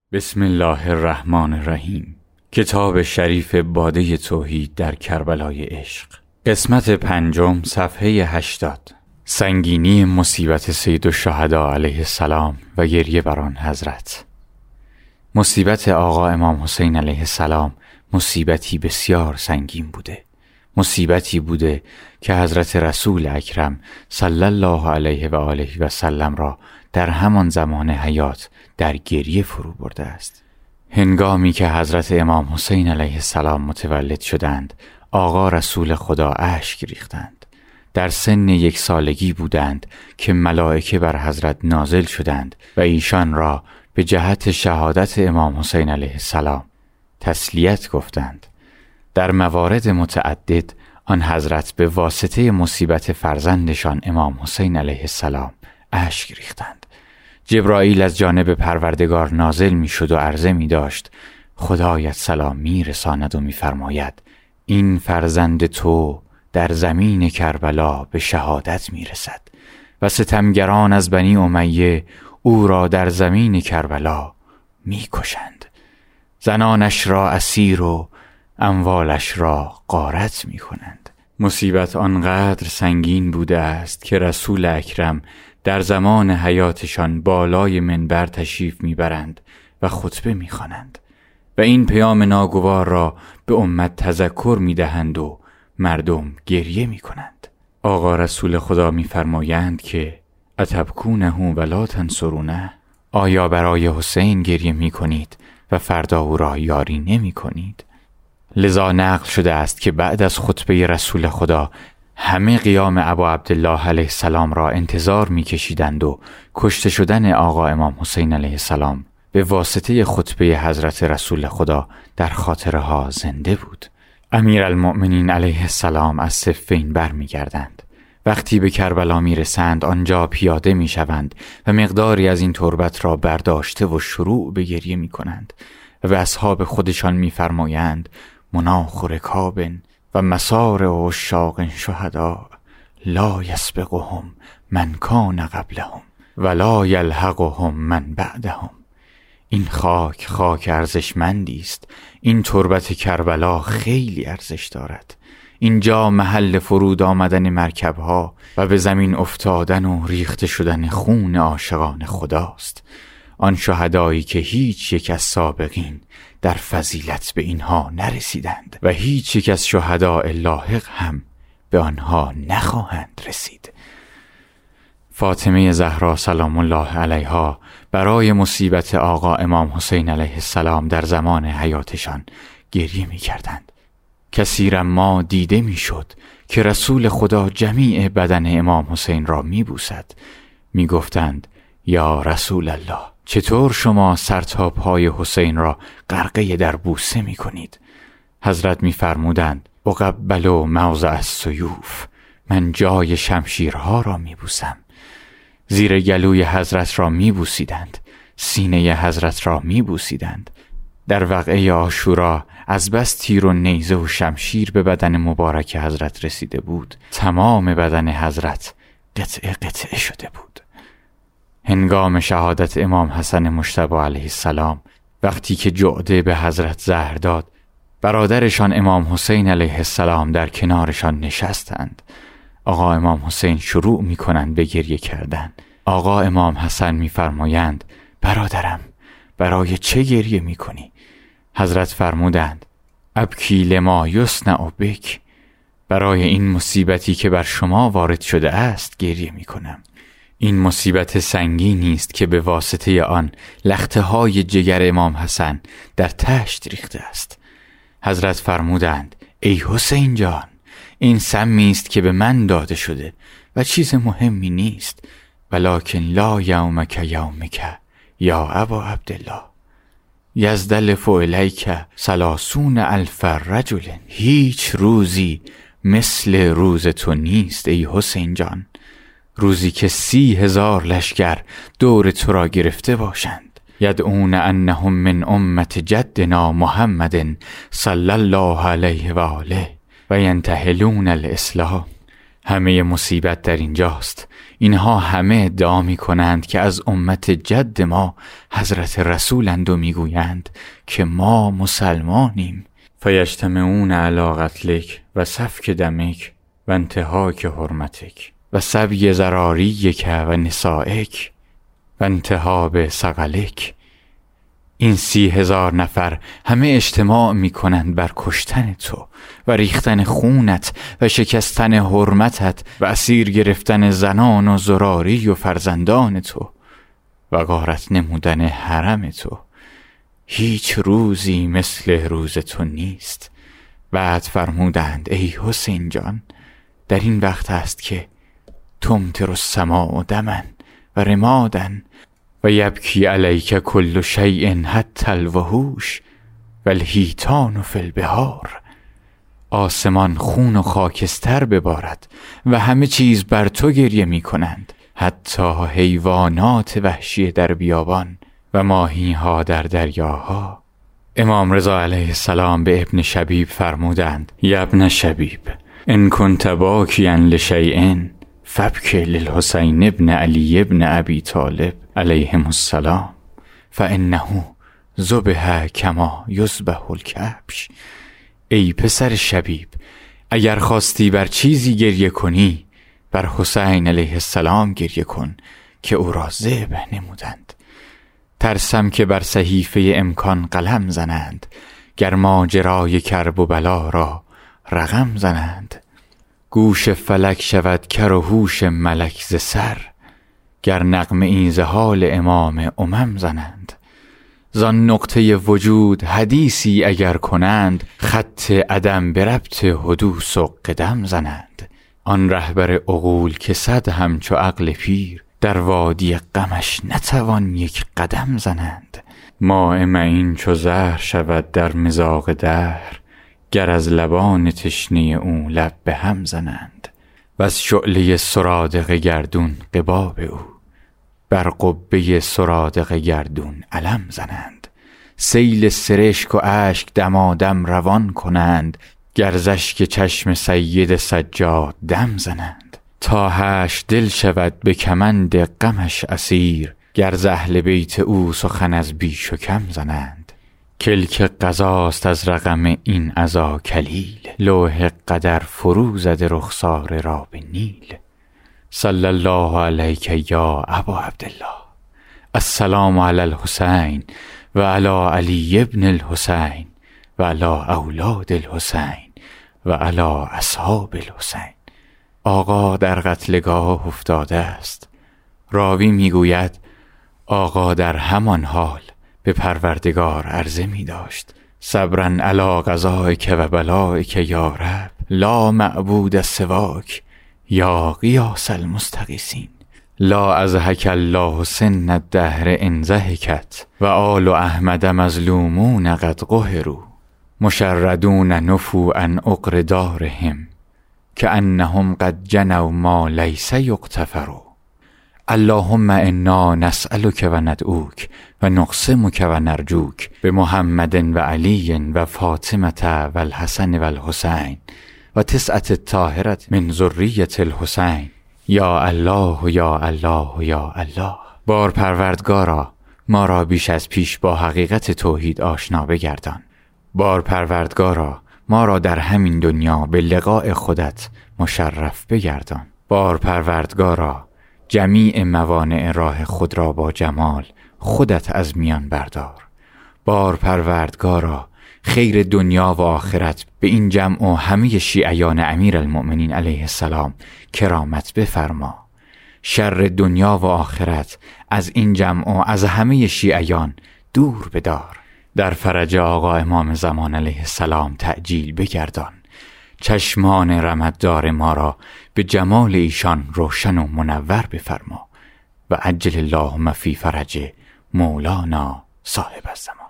بسم الله الرحمن الرحیم. کتاب شریف باده توحید در کربلای عشق، قسمت 5، صفحه 80. سنگینی مصیبت سید الشهدا علیه السلام و گریه بر آن حضرت. مصیبت آقا امام حسین علیه السلام مصیبتی بسیار سنگین بوده. مصیبتی بوده که حضرت رسول اکرم صلی الله علیه و آله و سلم را در همان زمان حیات در گریه فرو برده است. هنگامی که حضرت امام حسین علیه السلام متولد شدند، آقا رسول خدا اشک ریختند. در سن 1 سالگی بودند که ملائکه بر حضرت نازل شدند و ایشان را به جهت شهادت امام حسین علیه السلام تسلیت گفتند. در موارد متعدد آن حضرت به واسطه مصیبت فرزندشان امام حسین علیه السلام اشک ریختند. جبرائیل از جانب پروردگار نازل می شد و عرضه می داشت: خدایت سلام می رساند و می فرماید این فرزند تو در زمین کربلا به شهادت می رسد و ستمگران از بنی امیه او را در زمین کربلا می کشند. زنانش را اسیر و اموالش را غارت می کنند. مصیبت آنقدر سنگین بوده است که رسول اکرم در زمان حیاتشان بالای منبر تشریف میبرند و خطبه میخوانند و این پیام ناگوار را به امت تذکر میدهند و مردم گریه میکنند. آقا رسول خدا میفرمایند که اتبکونه ولا تنصرونه، آیا برای حسین گریه میکنید و فردا او را یاری نمیکنید؟ لذا نقل شده است که بعد از خطبه رسول خدا همه قیام ابا عبدالله علیه السلام را انتظار می‌کشیدند و کشته شدن آقا امام حسین علیه السلام به واسطه خطبه حضرت رسول خدا در خاطره ها زنده بود. امیرالمؤمنین علیه السلام از صفین برمیگردند. وقتی به کربلا میرسند آنجا پیاده میشوند و مقداری از این تربت را برداشته و شروع به گریه میکنند و به اصحاب خودشان میفرمایند: مناخ رکاب و مسار عشاق شهدا لا یسبقهم من کان قبلهم ولا یلحقهم من بعدهم. این خاک ارزشمندی است. این تربت کربلا خیلی ارزش دارد. اینجا محل فرود آمدن مرکبها و به زمین افتادن و ریخته شدن خون عاشقان خداست. آن شهدایی که هیچ یک از سابقین در فضیلت به اینها نرسیدند و هیچ یک از شهداء لاحق هم به آنها نخواهند رسید. فاطمه زهرا سلام الله علیها برای مصیبت آقا امام حسین علیه السلام در زمان حیاتشان گریه می کردند. کثیرا ما دیده می شد که رسول خدا جمیع بدن امام حسین را می بوسد. می گفتند: یا رسول الله، چطور شما سر تا پای حسین را غرقه در بوسه می کنید؟ حضرت می فرمودند: اقبل موضع السیوف، من جای شمشیرها را می بوسم. زیر گلوی حضرت را می بوسیدند، سینه حضرت را می بوسیدند. در وقعه عاشورا از بس تیر و نیزه و شمشیر به بدن مبارک حضرت رسیده بود، تمام بدن حضرت قطعه شده بود. هنگام شهادت امام حسن مجتبی علیه السلام، وقتی که جعده به حضرت زهر داد، برادرشان امام حسین علیه السلام در کنارشان نشستند. آقا امام حسین شروع می کنند به گریه کردن. آقا امام حسن می فرمایند: برادرم، برای چه گریه می کنی؟ حضرت فرمودند: ابکی لما یصنع بک، برای این مصیبتی که بر شما وارد شده است گریه می کنم. این مصیبت سنگینی است که به واسطه آن لخته های جگر امام حسن در تشت ریخته است. حضرت فرمودند: ای حسین جان، این سمی است که به من داده شده و چیز مهمی نیست، ولکن لا یومک یومک یا ابا عبدالله یزدلف الیک 30,000 رجل. هیچ روزی مثل روز تو نیست ای حسین جان، روزی که 30,000 لشکر دور تو را گرفته باشند. یدعون انهم من امت جدنا محمد صلی الله علیه و آله و ینتهلون الاسلام. همه مصیبت در اینجاست. اینها همه ادعا می کنند که از امت جد ما حضرت رسولند و می گویند که ما مسلمانیم. فیجتمعون علی قتلک و سفک دمک و انتهاک حرمتک و سبی ضراریک و نسائک و انتهاب ثقلک. این 30,000 نفر همه اجتماع می کنند بر کشتن تو و ریختن خونت و شکستن حرمتت و اسیر گرفتن زنان و زراری و فرزندان تو و غارت نمودن حرم تو. هیچ روزی مثل روز تو نیست. بعد فرمودند ای حسین جان، در این وقت است که تمطر السماء دمن و رمادن و یبکی علیک کل شیء حتی الوحوش و الحیتان فی البحار. آسمان خون و خاکستر ببارد و همه چیز بر تو گریه می کنند، حتی حیوانات وحشی در بیابان و ماهی‌ها در دریاها. امام رضا علیه السلام به ابن شبیب فرمودند یا ابن شبیب ان کنت باکیا لشیء فابک للحسین ابن علی ابن ابی طالب علیهم السلام فانه ذبح کما یذبح الکبش. ای پسر شبیب، اگر خواستی بر چیزی گریه کنی بر حسین علیه السلام گریه کن که او را ذبح نمودند. ترسم که بر صحیفه امکان قلم زنند، گر ماجرای کرب و بلا را رقم زنند. گوش فلک شود کر و هوش ملک ز سر، گر نغمه این ز حال امام امم زنند. زان نقطه وجود حدیثی اگر کنند، خط عدم به ربط حدوث و قدم زنند. آن رهبر عقول که صد همچو عقل پیر، در وادی غمش نتوان یک قدم زنند. ماء معین چو زهر شود در مذاق دهر، گر از لبان تشنه او لب به هم زنند. و از شعله سرادق گردون قباب او، بر قبه سرادق گردون علم زنند. سیل سرشک و اشک دمادم روان کنند، گر ز اشک چشم سید سجاد دم زنند. تا حشر دل شود به کمند غمش اسیر، گر ز اهل بیت او سخن از بیش و کم زنند. کلک قضاست از رقم این عزا کلیل، لوح قدر فرو زده رخسار را به نیل. صلی الله علیک یا ابا عبدالله، السلام علی الحسین و علی علی ابن الحسین و علی اولاد الحسین و علی اصحاب الحسین. آقا در قتلگاه افتاده است. راوی میگوید آقا در همان حال به پروردگار عرضه می داشت صبرا علی قضایک و بلایک یا رب، لا معبود سواک یا غیاث المستغیثین. لا ازهک الله سن الدهر ان ضحکت و آل احمد مظلومون قد قهروا، مشردون نفوا عن عقر دارهم کأنهم قد جنوا ما لیس یغتفر. اللهم انا نسألک و ندعوک و نقسمک و نرجوک به محمد و علی و فاطمة و الحسن و الحسین و تسعة الطاهرة من ذریة الحسین. یا الله یا الله یا الله. بار پروردگارا، ما را بیش از پیش با حقیقت توحید آشنا بگردان. بار پروردگارا، ما را در همین دنیا به لقاء خودت مشرف بگردان. بار پروردگارا، جمیع موانع راه خود را با جمال خودت از میان بردار. بار پروردگارا، خیر دنیا و آخرت به این جمع و همه شیعیان امیرالمؤمنین علیه السلام کرامت بفرما. شر دنیا و آخرت از این جمع و از همه شیعیان دور بدار. در فرج آقا امام زمان علیه السلام تعجیل بگردان. چشمان رمددار ما را به جمال ایشان روشن و منور بفرما و عجل اللهم فی فرج مولانا صاحب الزمان.